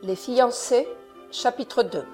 Les fiancés, chapitre 2.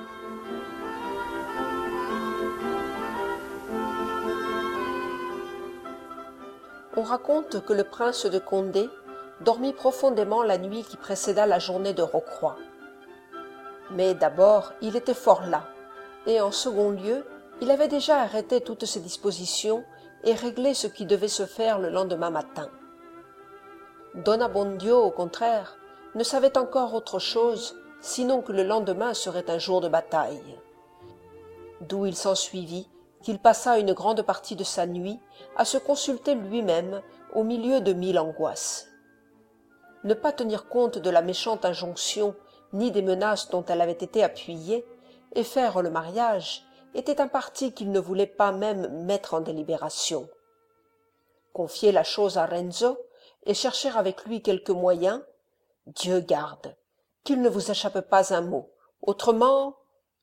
On raconte que le prince de Condé dormit profondément la nuit qui précéda la journée de Rocroi. Mais d'abord, il était fort las, et en second lieu, il avait déjà arrêté toutes ses dispositions et réglé ce qui devait se faire le lendemain matin. Don Abbondio, au contraire, ne savait encore autre chose, sinon que le lendemain serait un jour de bataille. D'où il s'ensuivit qu'il passa une grande partie de sa nuit à se consulter lui-même au milieu de 1000 angoisses. Ne pas tenir compte de la méchante injonction ni des menaces dont elle avait été appuyée, et faire le mariage, était un parti qu'il ne voulait pas même mettre en délibération. Confier la chose à Renzo et chercher avec lui quelques moyens, Dieu garde, qu'il ne vous échappe pas un mot, autrement,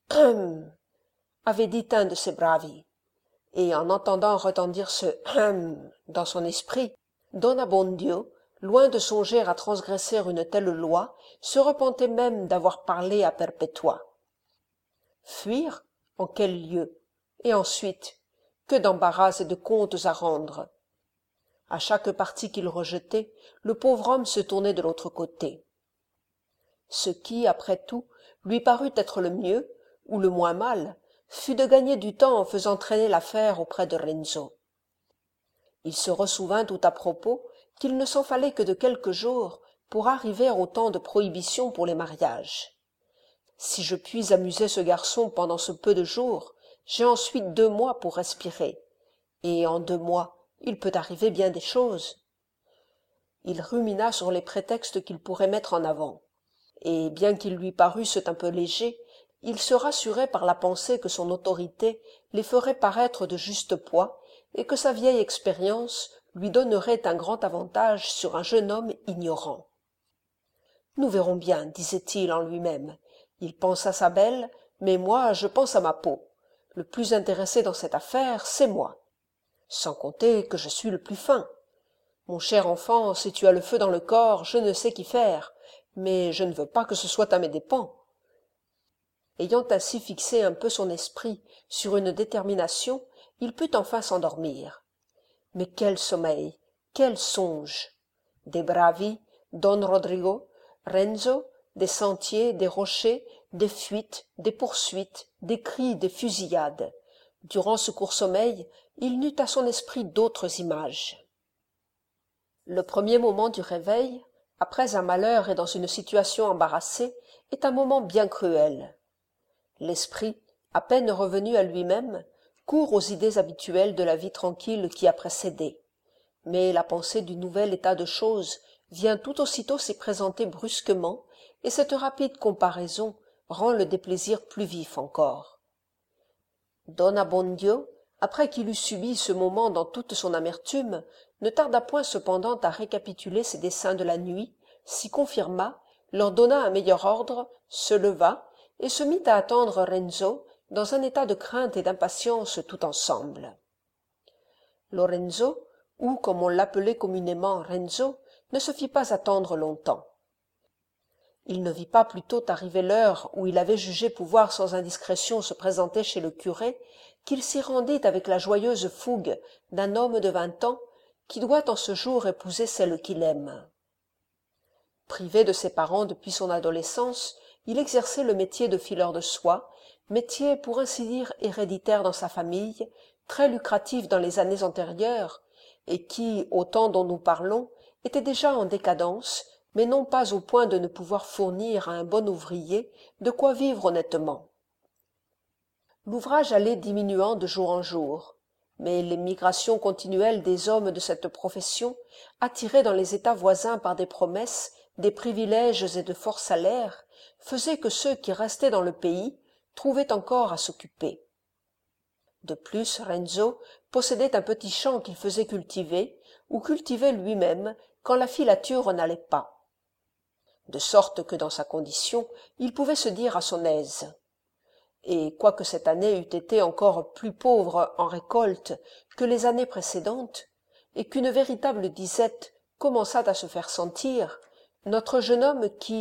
avait dit un de ses bravi, et en entendant retentir ce dans son esprit, Don Abbondio, loin de songer à transgresser une telle loi, se repentait même d'avoir parlé à Perpétua. Fuir? En quel lieu? Et ensuite, que d'embarras et de comptes à rendre! À chaque parti qu'il rejetait, le pauvre homme se tournait de l'autre côté. Ce qui, après tout, lui parut être le mieux, ou le moins mal, fut de gagner du temps en faisant traîner l'affaire auprès de Renzo. Il se ressouvint tout à propos qu'il ne s'en fallait que de quelques jours pour arriver au temps de prohibition pour les mariages. Si je puis amuser ce garçon pendant ce peu de jours, j'ai ensuite 2 mois pour respirer, et en 2 mois, il peut arriver bien des choses. Il rumina sur les prétextes qu'il pourrait mettre en avant, et bien qu'ils lui parussent un peu légers, il se rassurait par la pensée que son autorité les ferait paraître de juste poids, et que sa vieille expérience lui donnerait un grand avantage sur un jeune homme ignorant. Nous verrons bien, disait-il en lui-même. Il pense à sa belle, mais moi je pense à ma peau. Le plus intéressé dans cette affaire, c'est moi. Sans compter que je suis le plus fin. Mon cher enfant, si tu as le feu dans le corps, je ne sais qu'y faire, mais je ne veux pas que ce soit à mes dépens. Ayant ainsi fixé un peu son esprit sur une détermination, il put enfin s'endormir. Mais quel sommeil, quel songe! Des bravi, Don Rodrigo, Renzo, des sentiers, des rochers, des fuites, des poursuites, des cris, des fusillades. Durant ce court sommeil, il n'eut à son esprit d'autres images. Le premier moment du réveil, après un malheur et dans une situation embarrassée, est un moment bien cruel. L'esprit, à peine revenu à lui-même, court aux idées habituelles de la vie tranquille qui a précédé. Mais la pensée du nouvel état de choses vient tout aussitôt s'y présenter brusquement, et cette rapide comparaison rend le déplaisir plus vif encore. Don Abbondio, après qu'il eut subi ce moment dans toute son amertume, ne tarda point cependant à récapituler ses desseins de la nuit, s'y confirma, leur donna un meilleur ordre, se leva, et se mit à attendre Renzo dans un état de crainte et d'impatience tout ensemble. Lorenzo, ou comme on l'appelait communément Renzo, ne se fit pas attendre longtemps. Il ne vit pas plus tôt arriver l'heure où il avait jugé pouvoir sans indiscrétion se présenter chez le curé, qu'il s'y rendit avec la joyeuse fougue d'un homme de 20 ans qui doit en ce jour épouser celle qu'il aime. Privé de ses parents depuis son adolescence, il exerçait le métier de fileur de soie, métier pour ainsi dire héréditaire dans sa famille, très lucratif dans les années antérieures, et qui, au temps dont nous parlons, était déjà en décadence, mais non pas au point de ne pouvoir fournir à un bon ouvrier de quoi vivre honnêtement. L'ouvrage allait diminuant de jour en jour, mais les migrations continuelles des hommes de cette profession, attirés dans les États voisins par des promesses, des privilèges et de forts salaires, faisaient que ceux qui restaient dans le pays trouvaient encore à s'occuper. De plus, Renzo possédait un petit champ qu'il faisait cultiver, ou cultivait lui-même quand la filature n'allait pas. De sorte que dans sa condition, il pouvait se dire à son aise. Et quoique cette année eût été encore plus pauvre en récolte que les années précédentes, et qu'une véritable disette commençât à se faire sentir, notre jeune homme qui,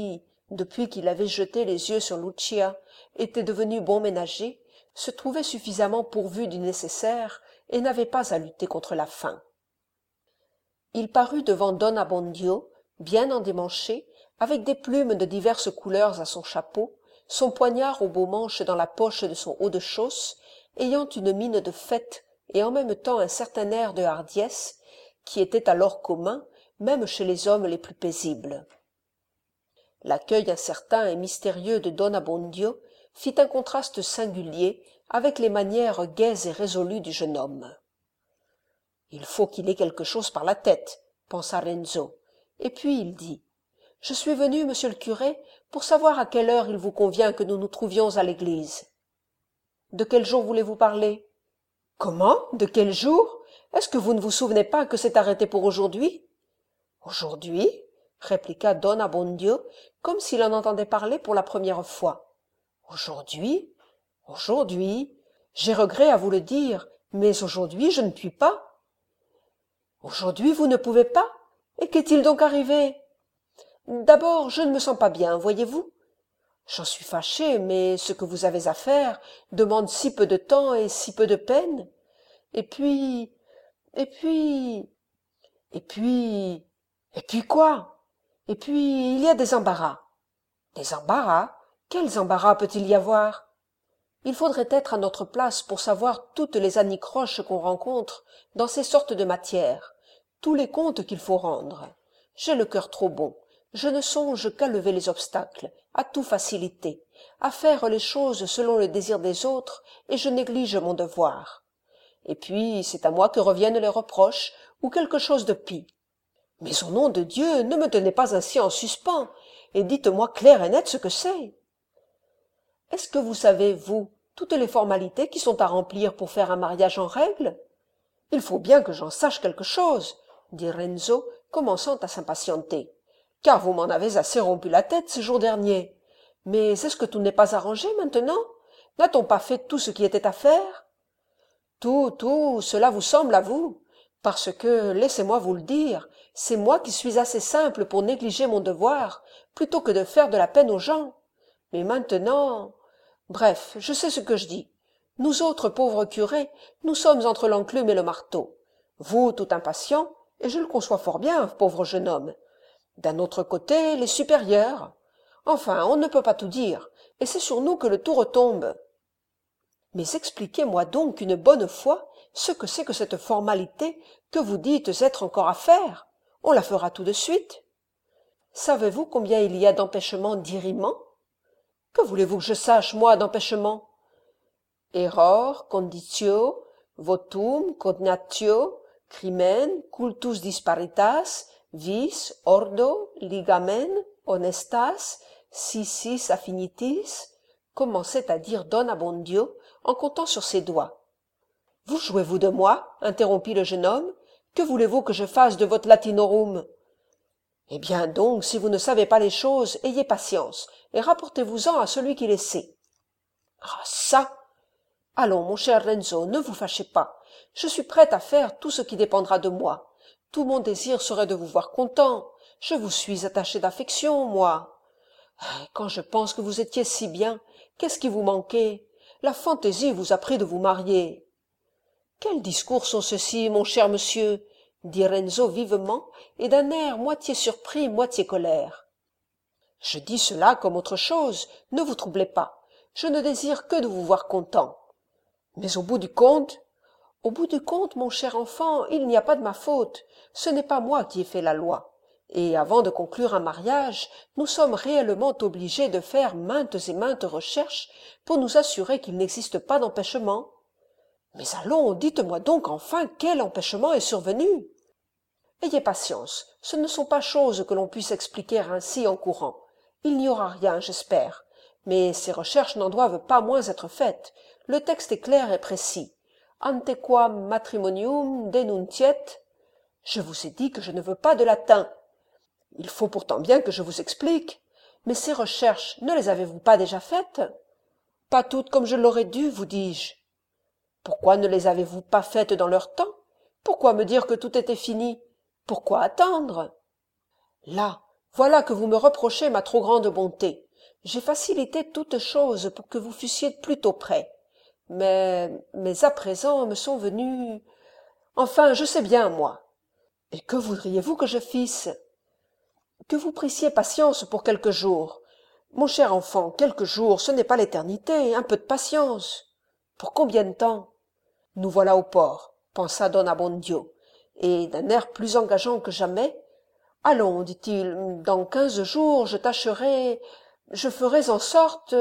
depuis qu'il avait jeté les yeux sur Lucia, était devenu bon ménager, se trouvait suffisamment pourvu du nécessaire et n'avait pas à lutter contre la faim. Il parut devant Don Abbondio, bien endémanché, avec des plumes de diverses couleurs à son chapeau, son poignard au beau manche dans la poche de son haut-de-chausse, ayant une mine de fête et en même temps un certain air de hardiesse, qui était alors commun, même chez les hommes les plus paisibles. L'accueil incertain et mystérieux de Don Abbondio fit un contraste singulier avec les manières gaies et résolues du jeune homme. « Il faut qu'il ait quelque chose par la tête, » pensa Renzo, et puis il dit « Je suis venu, monsieur le curé, pour savoir à quelle heure il vous convient que nous nous trouvions à l'église. »« De quel jour voulez-vous parler ?»« Comment ? De quel jour ? Est-ce que vous ne vous souvenez pas que c'est arrêté pour aujourd'hui ?»« Aujourd'hui ?» répliqua Don Abbondio, comme s'il en entendait parler pour la première fois. « Aujourd'hui ? Aujourd'hui ? J'ai regret à vous le dire, mais aujourd'hui je ne puis pas. »« Aujourd'hui vous ne pouvez pas ? Et qu'est-il donc arrivé ? » ?»« D'abord, je ne me sens pas bien, voyez-vous. J'en suis fâché, mais ce que vous avez à faire demande si peu de temps et si peu de peine. Et puis quoi ? Et puis, il y a des embarras. » »« Des embarras ? Quels embarras peut-il y avoir ? » ?»« Il faudrait être à notre place pour savoir toutes les anicroches qu'on rencontre dans ces sortes de matières, tous les comptes qu'il faut rendre. J'ai le cœur trop bon. Je ne songe qu'à lever les obstacles, à tout faciliter, à faire les choses selon le désir des autres, et je néglige mon devoir. Et puis, c'est à moi que reviennent les reproches, ou quelque chose de pis. Mais au nom de Dieu, ne me tenez pas ainsi en suspens, et dites-moi clair et net ce que c'est. Est-ce que vous savez, vous, toutes les formalités qui sont à remplir pour faire un mariage en règle ? Il faut bien que j'en sache quelque chose, dit Renzo, commençant à s'impatienter, car vous m'en avez assez rompu la tête ces jours derniers. Mais est-ce que tout n'est pas arrangé maintenant ? N'a-t-on pas fait tout ce qui était à faire ? Tout, cela vous semble à vous, parce que, laissez-moi vous le dire, c'est moi qui suis assez simple pour négliger mon devoir, plutôt que de faire de la peine aux gens. Mais maintenant... Bref, je sais ce que je dis. Nous autres pauvres curés, nous sommes entre l'enclume et le marteau. Vous, tout impatient, et je le conçois fort bien, pauvre jeune homme. D'un autre côté, les supérieurs. Enfin, on ne peut pas tout dire, et c'est sur nous que le tout retombe. Mais expliquez-moi donc une bonne fois ce que c'est que cette formalité que vous dites être encore à faire. On la fera tout de suite. Savez-vous combien il y a d'empêchements d'irriment ? Que voulez-vous que je sache, moi, d'empêchements ? Error, conditio, votum, cognatio, crimen, cultus disparitas, vis, ordo, ligamen, honestas, sisis affinitis, commençait à dire Don Abbondio en comptant sur ses doigts. « Vous jouez-vous de moi ?» interrompit le jeune homme. « Que voulez-vous que je fasse de votre latinorum ?»« Eh bien donc, si vous ne savez pas les choses, ayez patience, et rapportez-vous-en à celui qui les sait. »« Ah ça ! Allons, mon cher Renzo, ne vous fâchez pas. Je suis prête à faire tout ce qui dépendra de moi. Tout mon désir serait de vous voir content. Je vous suis attaché d'affection, moi. Quand je pense que vous étiez si bien, qu'est-ce qui vous manquait ? La fantaisie vous a pris de vous marier. »« Quels discours sont ceux-ci, mon cher monsieur ?» dit Renzo vivement et d'un air moitié surpris, moitié colère. « Je dis cela comme autre chose, ne vous troublez pas. Je ne désire que de vous voir content. Mais au bout du compte, mon cher enfant, il n'y a pas de ma faute. Ce n'est pas moi qui ai fait la loi. Et avant de conclure un mariage, nous sommes réellement obligés de faire maintes et maintes recherches pour nous assurer qu'il n'existe pas d'empêchement. Mais allons, dites-moi donc enfin quel empêchement est survenu. Ayez patience, ce ne sont pas choses que l'on puisse expliquer ainsi en courant. Il n'y aura rien, j'espère. Mais ces recherches n'en doivent pas moins être faites. Le texte est clair et précis. Antequam matrimonium denuntiet. Je vous ai dit que je ne veux pas de latin. Il faut pourtant bien que je vous explique. Mais ces recherches, ne les avez-vous pas déjà faites ? Pas toutes comme je l'aurais dû, vous dis-je. Pourquoi ne les avez-vous pas faites dans leur temps ? Pourquoi me dire que tout était fini ? Pourquoi attendre ? Là, Voilà que vous me reprochez ma trop grande bonté. J'ai facilité toutes choses pour que vous fussiez plus tôt prêt. Mais à présent me sont venus... Enfin, je sais bien, moi. Et que voudriez-vous que je fisse? Que vous prissiez patience pour quelques jours. Mon cher enfant, quelques jours, ce n'est pas l'éternité, un peu de patience. Pour combien de temps? Nous voilà au port, pensa don Abbondio, et d'un air plus engageant que jamais, allons, dit-il, dans 15 jours, je ferai en sorte...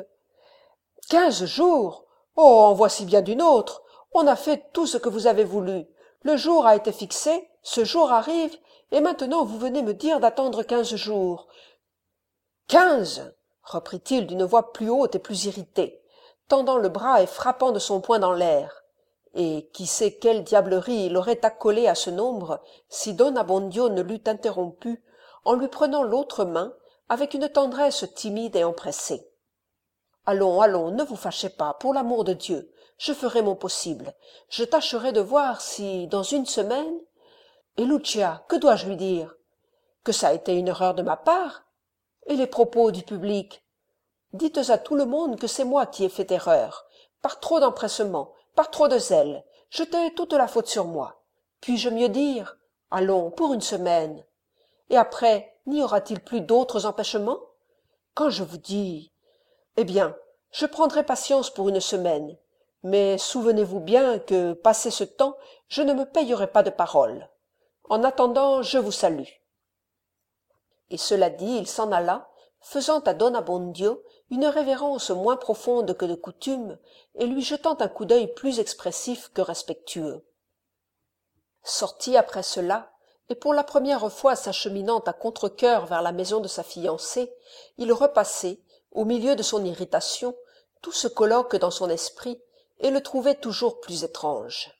15 jours? Oh, en voici bien d'une autre. On a fait tout ce que vous avez voulu. Le jour a été fixé, ce jour arrive, et maintenant vous venez me dire d'attendre 15 jours. 15, reprit-il d'une voix plus haute et plus irritée, tendant le bras et frappant de son poing dans l'air. Et qui sait quelle diablerie il aurait accolé à ce nombre si don Abbondio ne l'eût interrompu en lui prenant l'autre main avec une tendresse timide et empressée. Allons, allons, ne vous fâchez pas, pour l'amour de Dieu, je ferai mon possible. Je tâcherai de voir si, dans une semaine... Et Lucia, que dois-je lui dire? Que ça a été une erreur de ma part? Et les propos du public? Dites à tout le monde que c'est moi qui ai fait erreur, par trop d'empressement, par trop de zèle. Jetez toute la faute sur moi. Puis-je mieux dire? Allons, pour une semaine. Et après, n'y aura-t-il plus d'autres empêchements? Quand je vous dis... Eh bien, je prendrai patience pour une semaine, mais souvenez-vous bien que, passé ce temps, je ne me payerai pas de parole. En attendant, je vous salue. Et cela dit, il s'en alla, faisant à don Abbondio une révérence moins profonde que de coutume et lui jetant un coup d'œil plus expressif que respectueux. Sorti après cela, et pour la première fois s'acheminant à contre-cœur vers la maison de sa fiancée, il repassait, au milieu de son irritation, tout ce colloque dans son esprit, et le trouvait toujours plus étrange.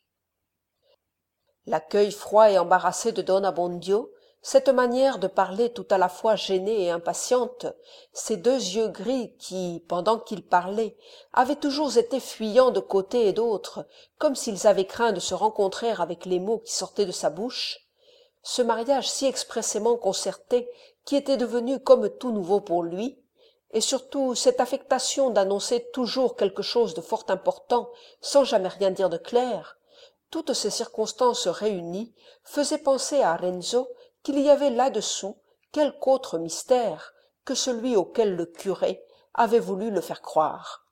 L'accueil froid et embarrassé de don Abbondio, cette manière de parler tout à la fois gênée et impatiente, ces deux yeux gris qui, pendant qu'il parlait, avaient toujours été fuyants de côté et d'autre, comme s'ils avaient craint de se rencontrer avec les mots qui sortaient de sa bouche, ce mariage si expressément concerté qui était devenu comme tout nouveau pour lui, et surtout cette affectation d'annoncer toujours quelque chose de fort important sans jamais rien dire de clair, toutes ces circonstances réunies faisaient penser à Renzo qu'il y avait là-dessous quelque autre mystère que celui auquel le curé avait voulu le faire croire.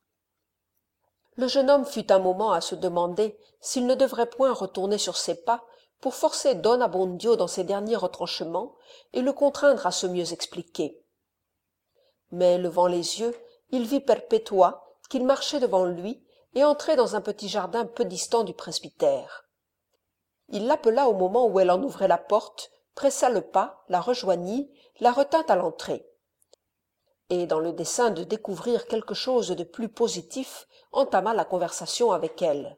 Le jeune homme fut un moment à se demander s'il ne devrait point retourner sur ses pas pour forcer don Abbondio dans ses derniers retranchements et le contraindre à se mieux expliquer. Mais, levant les yeux, il vit Perpétua, qu'il marchait devant lui, et entrait dans un petit jardin peu distant du presbytère. Il l'appela au moment où elle en ouvrait la porte, pressa le pas, la rejoignit, la retint à l'entrée. Et, dans le dessein de découvrir quelque chose de plus positif, entama la conversation avec elle.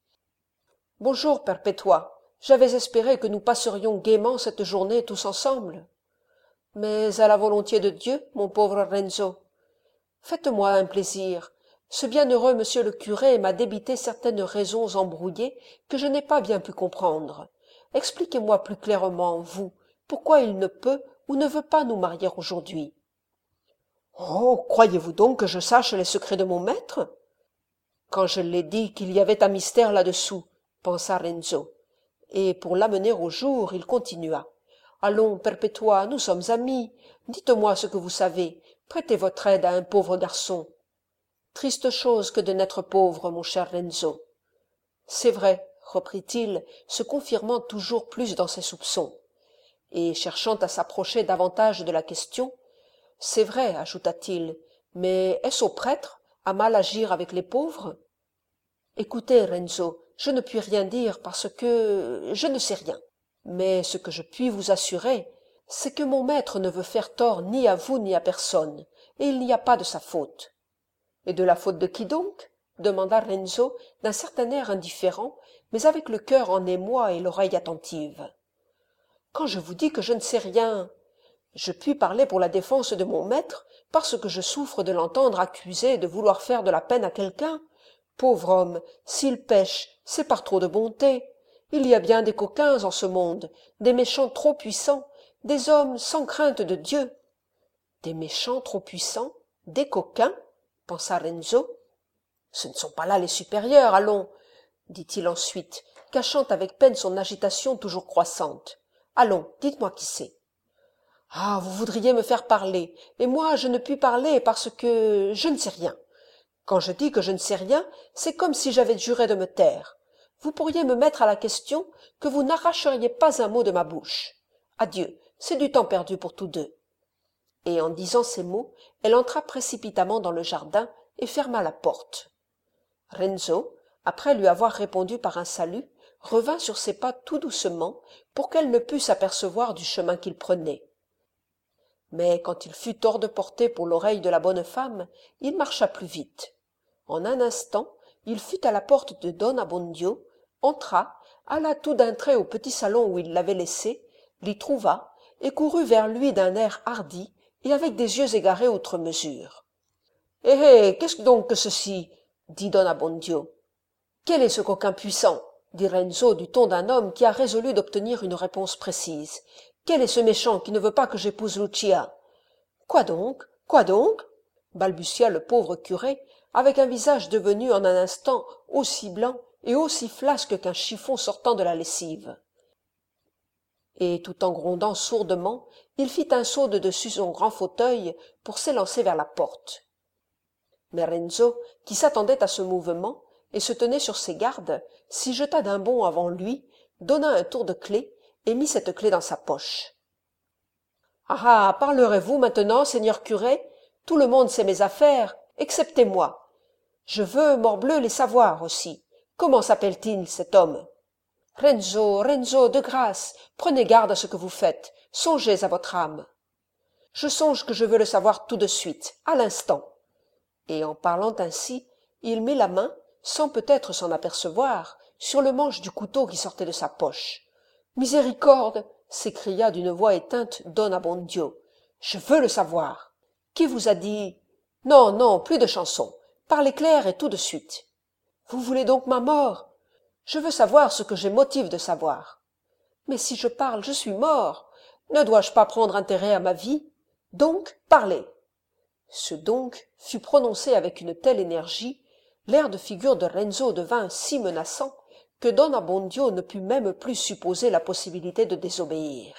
« Bonjour, Perpétua. J'avais espéré que nous passerions gaiement cette journée tous ensemble. Mais à la volonté de Dieu, mon pauvre Renzo. Faites-moi un plaisir. Ce bienheureux monsieur le curé m'a débité certaines raisons embrouillées que je n'ai pas bien pu comprendre. Expliquez-moi plus clairement, vous, pourquoi il ne peut ou ne veut pas nous marier aujourd'hui. » « Oh, croyez-vous donc que je sache les secrets de mon maître? » « Quand je l'ai dit qu'il y avait un mystère là-dessous, pensa Renzo. Et pour l'amener au jour, il continua. « Allons, Perpétua, nous sommes amis. Dites-moi ce que vous savez. Prêtez votre aide à un pauvre garçon. » « Triste chose que de naître pauvre, mon cher Renzo. »« C'est vrai, » reprit-il, se confirmant toujours plus dans ses soupçons. Et, cherchant à s'approcher davantage de la question, « C'est vrai, ajouta-t-il, mais est-ce au prêtre à mal agir avec les pauvres? » « Écoutez, Renzo, je ne puis rien dire parce que je ne sais rien. Mais ce que je puis vous assurer, c'est que mon maître ne veut faire tort ni à vous ni à personne, et il n'y a pas de sa faute. »« Et de la faute de qui donc ?» demanda Renzo d'un certain air indifférent, mais avec le cœur en émoi et l'oreille attentive. « Quand je vous dis que je ne sais rien, je puis parler pour la défense de mon maître parce que je souffre de l'entendre accusé de vouloir faire de la peine à quelqu'un. Pauvre homme, s'il pêche, c'est par trop de bonté. Il y a bien des coquins en ce monde, des méchants trop puissants, des hommes sans crainte de Dieu. Des méchants trop puissants, des coquins, pensa Renzo. Ce ne sont pas là les supérieurs, allons, dit-il ensuite, cachant avec peine son agitation toujours croissante. Allons, dites-moi qui c'est. Ah, vous voudriez me faire parler, et moi je ne puis parler parce que je ne sais rien. Quand je dis que je ne sais rien, c'est comme si j'avais juré de me taire. Vous pourriez me mettre à la question que vous n'arracheriez pas un mot de ma bouche. Adieu, c'est du temps perdu pour tous deux. Et en disant ces mots, elle entra précipitamment dans le jardin et ferma la porte. Renzo, après lui avoir répondu par un salut, revint sur ses pas tout doucement pour qu'elle ne pût s'apercevoir du chemin qu'il prenait. Mais quand il fut hors de portée pour l'oreille de la bonne femme, il marcha plus vite. En un instant, il fut à la porte de Don Abbondio, entra, alla tout d'un trait au petit salon où il l'avait laissé, l'y trouva, et courut vers lui d'un air hardi et avec des yeux égarés outre mesure. « Eh, qu'est-ce donc que ceci ?» dit Don Abbondio. « Quel est ce coquin puissant ?» dit Renzo du ton d'un homme qui a résolu d'obtenir une réponse précise. « Quel est ce méchant qui ne veut pas que j'épouse Lucia ?»« Quoi donc ? Quoi donc ?» balbutia le pauvre curé, avec un visage devenu en un instant aussi blanc et aussi flasque qu'un chiffon sortant de la lessive. Et tout en grondant sourdement, il fit un saut de dessus son grand fauteuil pour s'élancer vers la porte. Mais Renzo, qui s'attendait à ce mouvement et se tenait sur ses gardes, s'y jeta d'un bond avant lui, donna un tour de clef et mit cette clef dans sa poche. « Ah, parlerez-vous maintenant, seigneur curé ? Tout le monde sait mes affaires, excepté moi. Je veux, morbleu, les savoir aussi. Comment s'appelle-t-il, cet homme ? Renzo, Renzo, de grâce, prenez garde à ce que vous faites, songez à votre âme. Je songe que je veux le savoir tout de suite, à l'instant. » Et en parlant ainsi, il mit la main, sans peut-être s'en apercevoir, sur le manche du couteau qui sortait de sa poche. « Miséricorde !» s'écria d'une voix éteinte Don Abbondio. « Je veux le savoir. Qui vous a dit… Non, non, plus de chansons. Parlez clair et tout de suite. Vous voulez donc ma mort ? Je veux savoir ce que j'ai motif de savoir. Mais si je parle, je suis mort. Ne dois-je pas prendre intérêt à ma vie ? Donc, parlez. » Ce donc fut prononcé avec une telle énergie, l'air de figure de Renzo devint si menaçant que Don Abbondio ne put même plus supposer la possibilité de désobéir.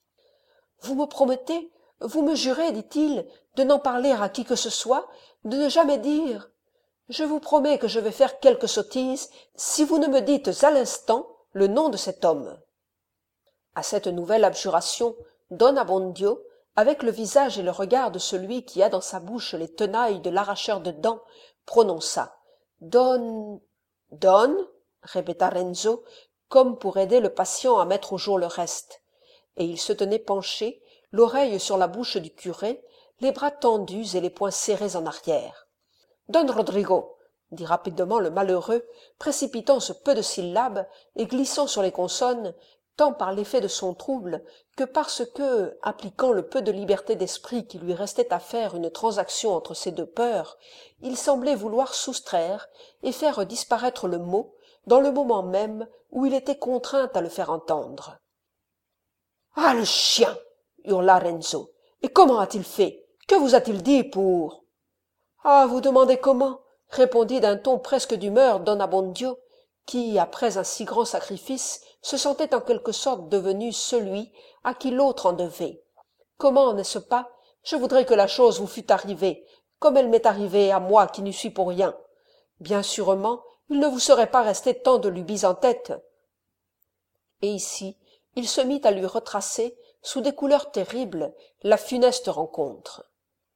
« Vous me promettez, vous me jurez, dit-il, de n'en parler à qui que ce soit, de ne jamais dire… Je vous promets que je vais faire quelque sottise si vous ne me dites à l'instant le nom de cet homme. » À cette nouvelle abjuration, Don Abbondio, avec le visage et le regard de celui qui a dans sa bouche les tenailles de l'arracheur de dents, prononça « Don… » « Don ?» répéta Renzo, comme pour aider le patient à mettre au jour le reste. Et il se tenait penché, l'oreille sur la bouche du curé, les bras tendus et les poings serrés en arrière. « Don Rodrigo !» dit rapidement le malheureux, précipitant ce peu de syllabes et glissant sur les consonnes, tant par l'effet de son trouble que parce que, appliquant le peu de liberté d'esprit qui lui restait à faire une transaction entre ces deux peurs, il semblait vouloir soustraire et faire disparaître le mot dans le moment même où il était contraint à le faire entendre. « Ah, le chien !» hurla Renzo. « Et comment a-t-il fait ? Que vous a-t-il dit pour… » « Ah, vous demandez comment ?» répondit d'un ton presque d'humeur Don Abbondio, qui, après un si grand sacrifice, se sentait en quelque sorte devenu celui à qui l'autre en devait. « Comment, n'est-ce pas ? Je voudrais que la chose vous fût arrivée, comme elle m'est arrivée à moi qui n'y suis pour rien. Bien sûrement, il ne vous serait pas resté tant de lubies en tête. » Et ici, il se mit à lui retracer, sous des couleurs terribles, la funeste rencontre.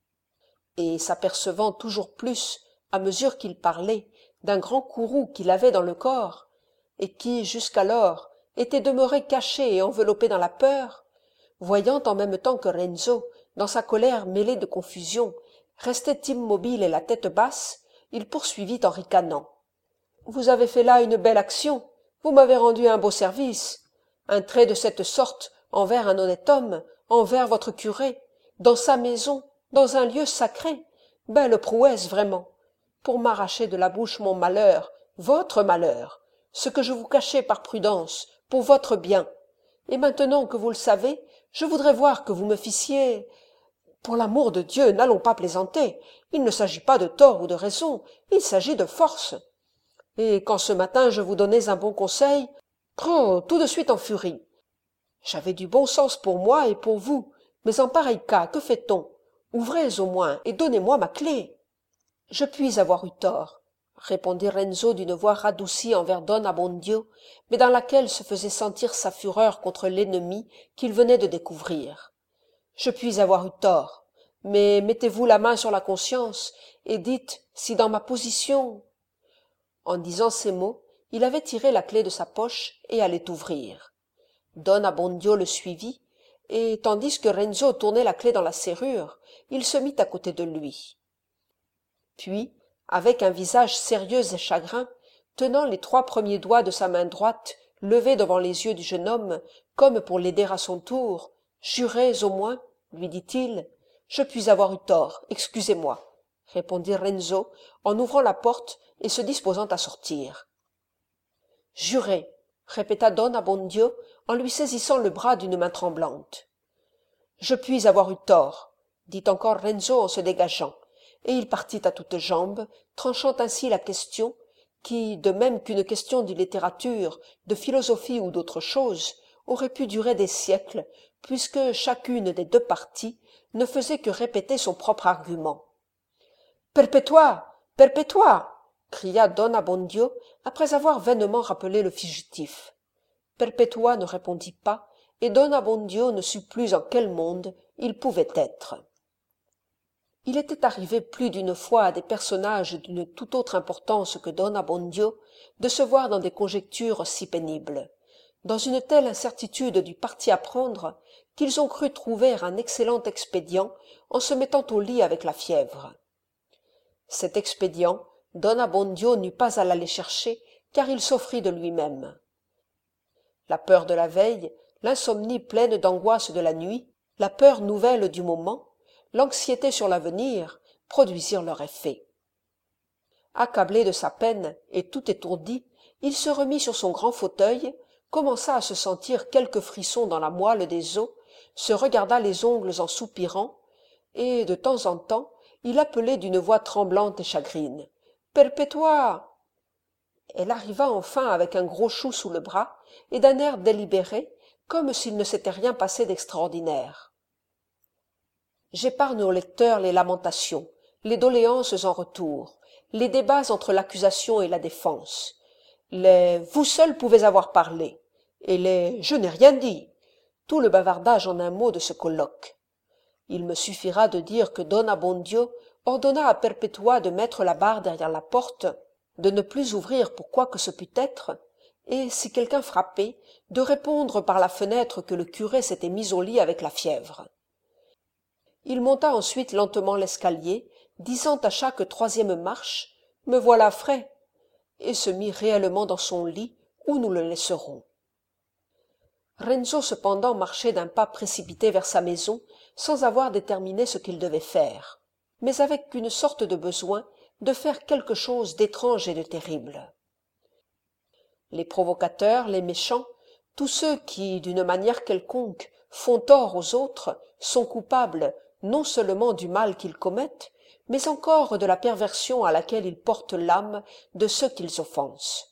Et s'apercevant toujours plus, à mesure qu'il parlait, d'un grand courroux qu'il avait dans le corps, et qui, jusqu'alors, était demeuré caché et enveloppé dans la peur, voyant en même temps que Renzo, dans sa colère mêlée de confusion, restait immobile et la tête basse, il poursuivit en ricanant. « Vous avez fait là une belle action, vous m'avez rendu un beau service. Un trait de cette sorte envers un honnête homme, envers votre curé, dans sa maison, dans un lieu sacré, belle prouesse vraiment, pour m'arracher de la bouche mon malheur, votre malheur, ce que je vous cachais par prudence, pour votre bien. Et maintenant que vous le savez, Je voudrais voir que vous me fissiez… Pour l'amour de Dieu, n'allons pas plaisanter. Il ne s'agit pas de tort ou de raison, il s'agit de force. Et quand ce matin je vous donnais un bon conseil, oh, tout de suite en furie. J'avais du bon sens pour moi et pour vous, mais en pareil cas, que fait-on? Ouvrez au moins et donnez-moi ma clé. Je puis avoir eu tort, répondit Renzo d'une voix radoucie envers Don Abbondio, mais dans laquelle se faisait sentir sa fureur contre l'ennemi qu'il venait de découvrir. Je puis avoir eu tort, mais mettez-vous la main sur la conscience et dites si dans ma position… En disant ces mots, il avait tiré la clé de sa poche et allait ouvrir. Don Abbondio le suivit, et tandis que Renzo tournait la clé dans la serrure, il se mit à côté de lui. Puis, avec un visage sérieux et chagrin, tenant les 3 premiers doigts de sa main droite levés devant les yeux du jeune homme, comme pour l'aider à son tour, « Jurez au moins, lui dit-il. « Je puis avoir eu tort, excusez-moi, » répondit Renzo en ouvrant la porte et se disposant à sortir. « Jurez, » répéta Don Abbondio en lui saisissant le bras d'une main tremblante. « Je puis avoir eu tort, » dit encore Renzo en se dégageant, et il partit à toutes jambes, tranchant ainsi la question, qui, de même qu'une question de littérature, de philosophie ou d'autre chose, aurait pu durer des siècles, puisque chacune des 2 parties ne faisait que répéter son propre argument. « Perpétua! Perpétua !» cria Don Abbondio, après avoir vainement rappelé le fugitif. Perpétua ne répondit pas, et Don Abbondio ne sut plus en quel monde il pouvait être. Il était arrivé plus d'une fois à des personnages d'une toute autre importance que Don Abbondio de se voir dans des conjectures si pénibles, dans une telle incertitude du parti à prendre, qu'ils ont cru trouver un excellent expédient en se mettant au lit avec la fièvre. Cet expédient, Don Abbondio n'eut pas à l'aller chercher, car il s'offrit de lui-même. La peur de la veille, l'insomnie pleine d'angoisse de la nuit, la peur nouvelle du moment, l'anxiété sur l'avenir, produisirent leur effet. Accablé de sa peine et tout étourdi, il se remit sur son grand fauteuil, commença à se sentir quelques frissons dans la moelle des os, se regarda les ongles en soupirant, et, de temps en temps, il appelait d'une voix tremblante et chagrine. « Perpétua !» Elle arriva enfin avec un gros chou sous le bras, et d'un air délibéré, comme s'il ne s'était rien passé d'extraordinaire. J'épargne au lecteur les lamentations, les doléances en retour, les débats entre l'accusation et la défense, les « vous seul pouvez avoir parlé » et les « je n'ai rien dit », tout le bavardage en un mot de ce colloque. Il me suffira de dire que Don Abbondio ordonna à Perpétua de mettre la barre derrière la porte, de ne plus ouvrir pour quoi que ce pût être, et, si quelqu'un frappait, de répondre par la fenêtre que le curé s'était mis au lit avec la fièvre. Il monta ensuite lentement l'escalier, disant à chaque 3e marche « Me voilà frais !» et se mit réellement dans son lit, où nous le laisserons. Renzo cependant marchait d'un pas précipité vers sa maison, sans avoir déterminé ce qu'il devait faire, mais avec une sorte de besoin de faire quelque chose d'étrange et de terrible. Les provocateurs, les méchants, tous ceux qui, d'une manière quelconque, font tort aux autres, sont coupables non seulement du mal qu'ils commettent, mais encore de la perversion à laquelle ils portent l'âme de ceux qu'ils offensent.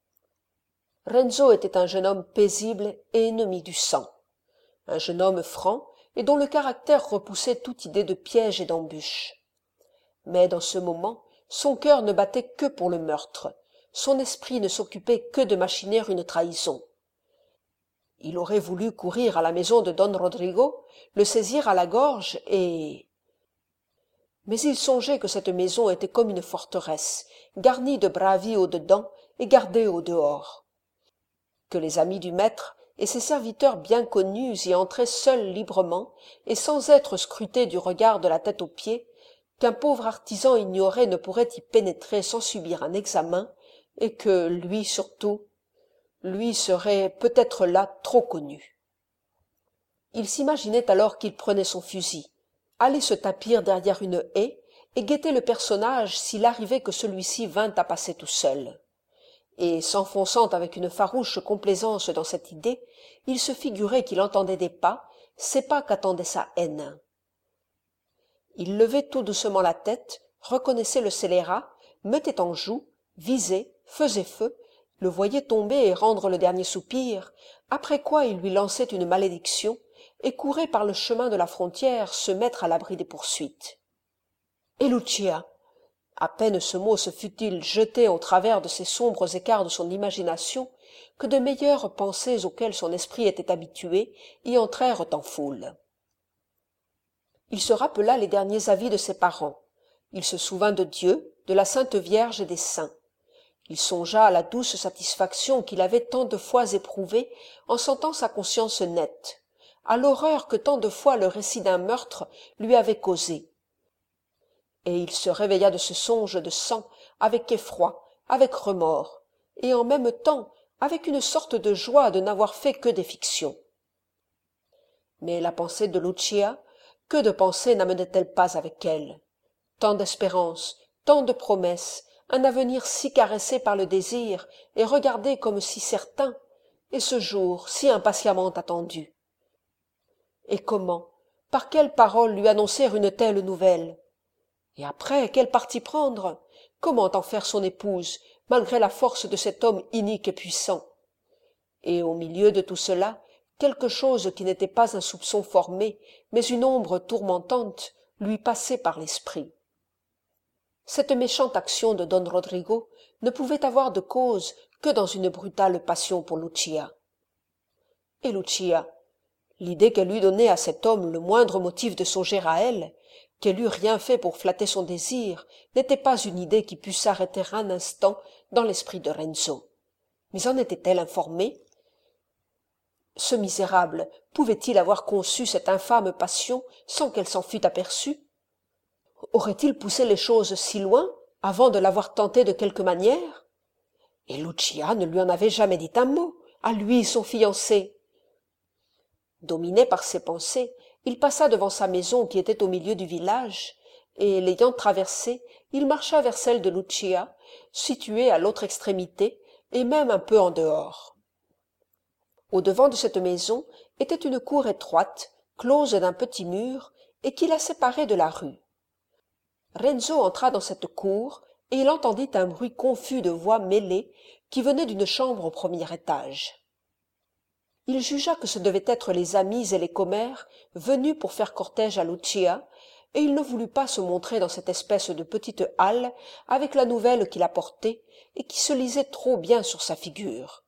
Renzo était un jeune homme paisible et ennemi du sang, un jeune homme franc et dont le caractère repoussait toute idée de piège et d'embûche. Mais dans ce moment, son cœur ne battait que pour le meurtre, son esprit ne s'occupait que de machiner une trahison. Il aurait voulu courir à la maison de Don Rodrigo, le saisir à la gorge et… Mais il songeait que cette maison était comme une forteresse, garnie de bravi au-dedans et gardée au-dehors. Que les amis du maître et ses serviteurs bien connus y entraient seuls librement et sans être scrutés du regard de la tête aux pieds, qu'un pauvre artisan ignoré ne pourrait y pénétrer sans subir un examen, et que lui surtout, lui serait peut-être là trop connu. Il s'imaginait alors qu'il prenait son fusil, allait se tapir derrière une haie et guettait le personnage s'il arrivait que celui-ci vînt à passer tout seul. Et s'enfonçant avec une farouche complaisance dans cette idée, il se figurait qu'il entendait des pas ses pas qu'attendait sa haine. Il levait tout doucement la tête, reconnaissait le scélérat, mettait en joue, visait, faisait feu, le voyait tomber et rendre le dernier soupir, après quoi il lui lançait une malédiction et courait par le chemin de la frontière se mettre à l'abri des poursuites. Et Lucia, à peine ce mot se fut-il jeté au travers de ces sombres écarts de son imagination, que de meilleures pensées auxquelles son esprit était habitué y entrèrent en foule. Il se rappela les derniers avis de ses parents. Il se souvint de Dieu, de la Sainte Vierge et des saints. Il songea à la douce satisfaction qu'il avait tant de fois éprouvée en sentant sa conscience nette, à l'horreur que tant de fois le récit d'un meurtre lui avait causée. Et il se réveilla de ce songe de sang avec effroi, avec remords, et en même temps avec une sorte de joie de n'avoir fait que des fictions. Mais la pensée de Lucia, que de pensées n'amenait-elle pas avec elle? Tant d'espérances, tant de promesses, un avenir si caressé par le désir et regardé comme si certain, et ce jour si impatiemment attendu. Et comment, par quelles paroles lui annoncer une telle nouvelle? Et après, quel parti prendre? Comment en faire son épouse, malgré la force de cet homme inique et puissant? Et au milieu de tout cela, quelque chose qui n'était pas un soupçon formé, mais une ombre tourmentante, lui passait par l'esprit. Cette méchante action de don Rodrigo ne pouvait avoir de cause que dans une brutale passion pour Lucia. Et Lucia, l'idée qu'elle eût donnée à cet homme le moindre motif de songer à elle, qu'elle eût rien fait pour flatter son désir, n'était pas une idée qui pût s'arrêter un instant dans l'esprit de Renzo. Mais en était-elle informée? Ce misérable pouvait-il avoir conçu cette infâme passion sans qu'elle s'en fût aperçue? Aurait-il poussé les choses si loin avant de l'avoir tentée de quelque manière? Et Lucia ne lui en avait jamais dit un mot, à lui son fiancé. Dominé par ses pensées, il passa devant sa maison qui était au milieu du village, et l'ayant traversée, il marcha vers celle de Lucia, située à l'autre extrémité, et même un peu en dehors. Au-devant de cette maison était une cour étroite, close d'un petit mur, et qui la séparait de la rue. Renzo entra dans cette cour, et il entendit un bruit confus de voix mêlées qui venait d'une chambre au premier étage. Il jugea que ce devaient être les amis et les commères venus pour faire cortège à Lucia, et il ne voulut pas se montrer dans cette espèce de petite halle avec la nouvelle qu'il apportait et qui se lisait trop bien sur sa figure.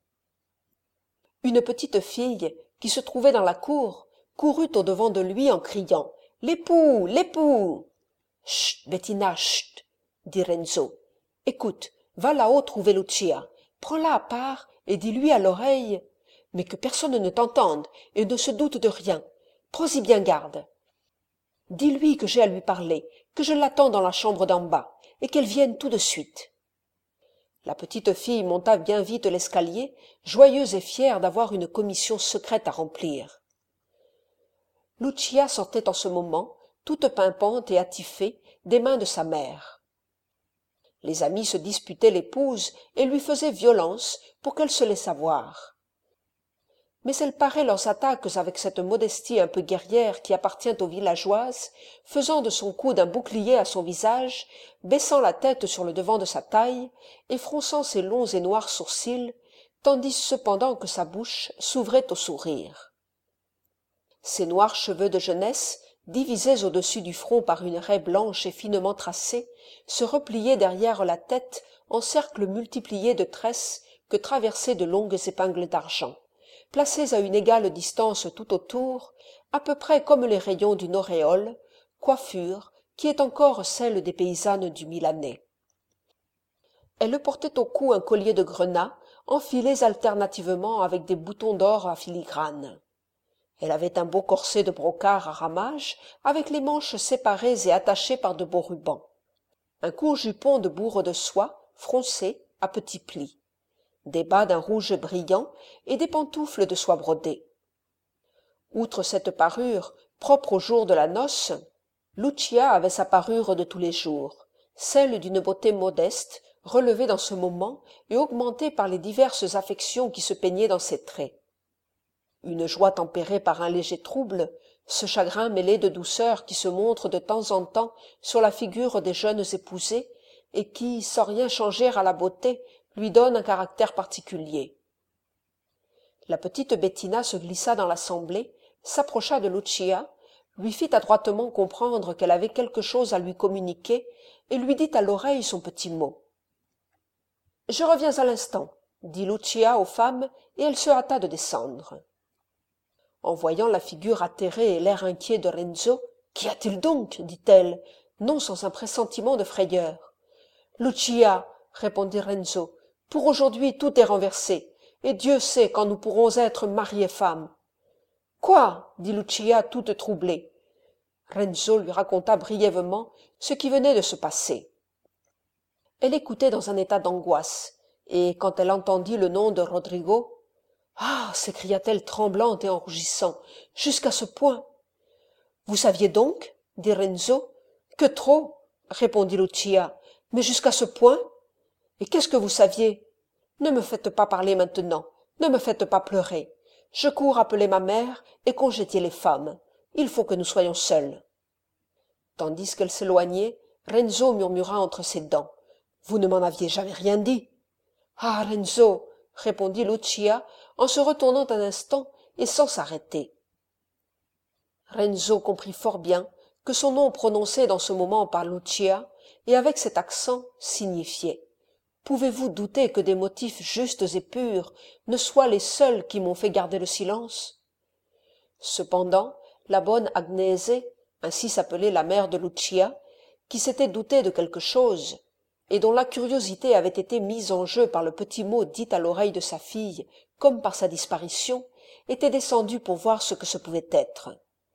Une petite fille, qui se trouvait dans la cour, courut au-devant de lui en criant « L'époux! L'époux !»« Chut, Bettina, chut !» dit Renzo. « Écoute, va là-haut trouver Lucia, prends-la à part et dis-lui à l'oreille, mais que personne ne t'entende et ne se doute de rien. Prends-y bien garde. Dis-lui que j'ai à lui parler, que je l'attends dans la chambre d'en bas, et qu'elle vienne tout de suite. » La petite fille monta bien vite l'escalier, joyeuse et fière d'avoir une commission secrète à remplir. Lucia sortait en ce moment, toute pimpante et attifée, des mains de sa mère. Les amis se disputaient l'épouse et lui faisaient violence pour qu'elle se laissât voir. Mais elle parait leurs attaques avec cette modestie un peu guerrière qui appartient aux villageoises, faisant de son coude un bouclier à son visage, baissant la tête sur le devant de sa taille et fronçant ses longs et noirs sourcils, tandis cependant que sa bouche s'ouvrait au sourire. Ses noirs cheveux de jeunesse, divisés au-dessus du front par une raie blanche et finement tracée, se repliaient derrière la tête en cercles multipliés de tresses que traversaient de longues épingles d'argent, placées à une égale distance tout autour, à peu près comme les rayons d'une auréole, coiffure qui est encore celle des paysannes du Milanais. Elle portait au cou un collier de grenats, enfilés alternativement avec des boutons d'or à filigrane. Elle avait un beau corset de brocart à ramages, avec les manches séparées et attachées par de beaux rubans. Un court jupon de bourre de soie, froncé, à petits plis. Des bas d'un rouge brillant et des pantoufles de soie brodée. Outre cette parure, propre au jour de la noce, Lucia avait sa parure de tous les jours, celle d'une beauté modeste, relevée dans ce moment et augmentée par les diverses affections qui se peignaient dans ses traits. une joie tempérée par un léger trouble, ce chagrin mêlé de douceur qui se montre de temps en temps sur la figure des jeunes épousés et qui, sans rien changer à la beauté, lui donne un caractère particulier. La petite Bettina se glissa dans l'assemblée, s'approcha de Lucia, lui fit adroitement comprendre qu'elle avait quelque chose à lui communiquer et lui dit à l'oreille son petit mot. « Je reviens à l'instant, » dit Lucia aux femmes, et elle se hâta de descendre. En voyant la figure atterrée et l'air inquiet de Renzo, « Qu'y a-t-il donc » dit-elle, non sans un pressentiment de frayeur. « Lucia, » répondit Renzo, « pour aujourd'hui tout est renversé, et Dieu sait quand nous pourrons être mari et femme. »« Quoi » dit Lucia toute troublée. Renzo lui raconta brièvement ce qui venait de se passer. Elle écoutait dans un état d'angoisse, et quand elle entendit le nom de Rodrigo, « Ah » s'écria-t-elle tremblante et en rougissant, « jusqu'à ce point !»« Vous saviez donc » dit Renzo. « Que trop » répondit Lucia, « mais jusqu'à ce point ?»« Et qu'est-ce que vous saviez ?»« Ne me faites pas parler maintenant, ne me faites pas pleurer. Je cours appeler ma mère et congédier les femmes. Il faut que nous soyons seuls. » Tandis qu'elle s'éloignait, Renzo murmura entre ses dents. « Vous ne m'en aviez jamais rien dit. »« Ah, Renzo !» répondit Lucia en se retournant un instant et sans s'arrêter. Renzo comprit fort bien que son nom prononcé dans ce moment par Lucia, et avec cet accent, signifiait « Pouvez-vous douter que des motifs justes et purs ne soient les seuls qui m'ont fait garder le silence ?» Cependant, la bonne Agnese, ainsi s'appelait la mère de Lucia, qui s'était doutée de quelque chose, et dont la curiosité avait été mise en jeu par le petit mot dit à l'oreille de sa fille, comme par sa disparition, était descendue pour voir ce que ce pouvait être.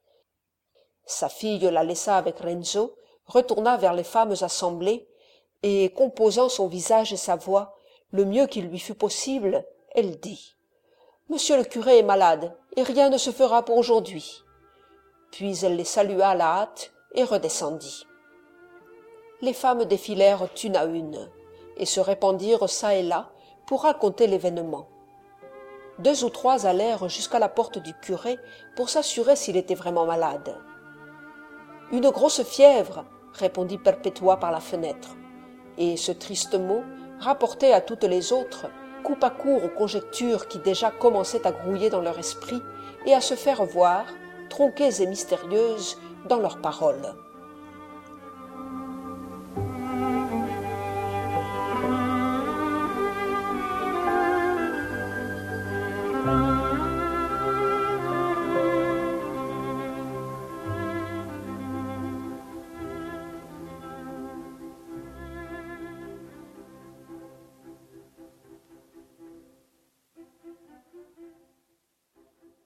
Sa fille la laissa avec Renzo, retourna vers les femmes assemblées, et, composant son visage et sa voix, le mieux qu'il lui fut possible, elle dit « Monsieur le curé est malade, et rien ne se fera pour aujourd'hui. » Puis elle les salua à la hâte et redescendit. Les femmes défilèrent une à une, et se répandirent çà et là pour raconter l'événement. 2 ou 3 allèrent jusqu'à la porte du curé pour s'assurer s'il était vraiment malade. « Une grosse fièvre » répondit Perpétua par la fenêtre, et ce triste mot, rapporté à toutes les autres, coupa court aux conjectures qui déjà commençaient à grouiller dans leur esprit et à se faire voir, tronquées et mystérieuses, dans leurs paroles.